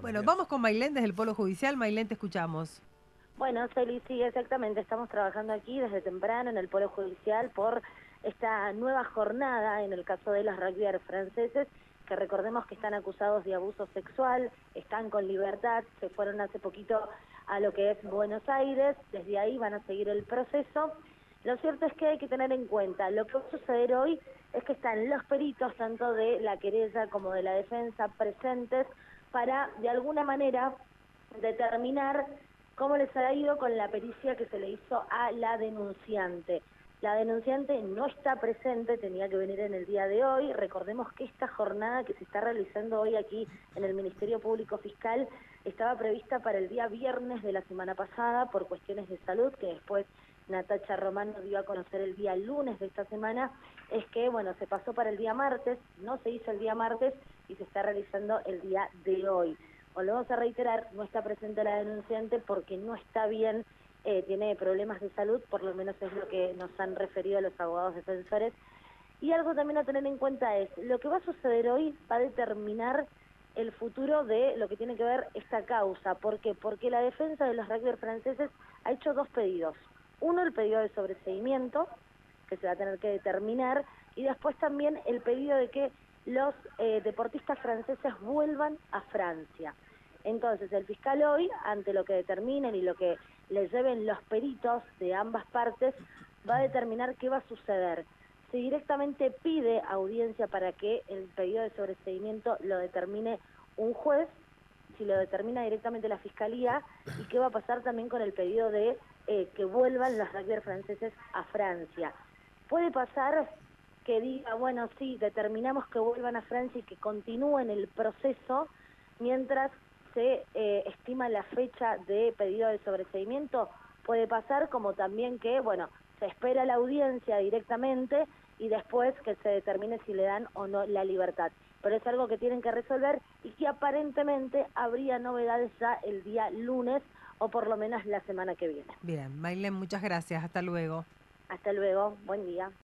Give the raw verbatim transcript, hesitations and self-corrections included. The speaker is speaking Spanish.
Buenos Bueno, días. vamos con Mailén desde el Polo Judicial. Mailén, te escuchamos. Bueno, Celi, sí, exactamente. Estamos trabajando aquí desde temprano en el Polo Judicial por esta nueva jornada en el caso de los rugbyers franceses, que recordemos que están acusados de abuso sexual, están con libertad, se fueron hace poquito a lo que es Buenos Aires, desde ahí van a seguir el proceso. Lo cierto es que hay que tener en cuenta, lo que va a suceder hoy es que están los peritos, tanto de la querella como de la defensa, presentes para, de alguna manera, determinar cómo les ha ido con la pericia que se le hizo a la denunciante. La denunciante no está presente, tenía que venir en el día de hoy. Recordemos que esta jornada que se está realizando hoy aquí en el Ministerio Público Fiscal estaba prevista para el día viernes de la semana pasada por cuestiones de salud, que después Natacha Romano dio a conocer el día lunes de esta semana. Es que, bueno, se pasó para el día martes, no se hizo el día martes y se está realizando el día de hoy. Volvemos a reiterar, no está presente la denunciante porque no está bien, eh, tiene problemas de salud, por lo menos es lo que nos han referido los abogados defensores. Y algo también a tener en cuenta es, lo que va a suceder hoy va a determinar el futuro de lo que tiene que ver esta causa. ¿Por qué? Porque la defensa de los rugbyers franceses ha hecho dos pedidos. Uno, el pedido de sobreseimiento, que se va a tener que determinar, y después también el pedido de que los eh, deportistas franceses vuelvan a Francia. Entonces, el fiscal hoy, ante lo que determinen y lo que le lleven los peritos de ambas partes, va a determinar qué va a suceder. Si directamente pide audiencia para que el pedido de sobreseimiento lo determine un juez, si lo determina directamente la Fiscalía, y qué va a pasar también con el pedido de eh, que vuelvan los rugbyers franceses a Francia. Puede pasar que diga, bueno, sí, determinamos que vuelvan a Francia y que continúen el proceso mientras se eh, estima la fecha de pedido de sobreseimiento. Puede pasar como también que, bueno, se espera la audiencia directamente y después que se determine si le dan o no la libertad. Pero es algo que tienen que resolver y que aparentemente habría novedades ya el día lunes o por lo menos la semana que viene. Bien, Mailén, muchas gracias. Hasta luego. Hasta luego, buen día.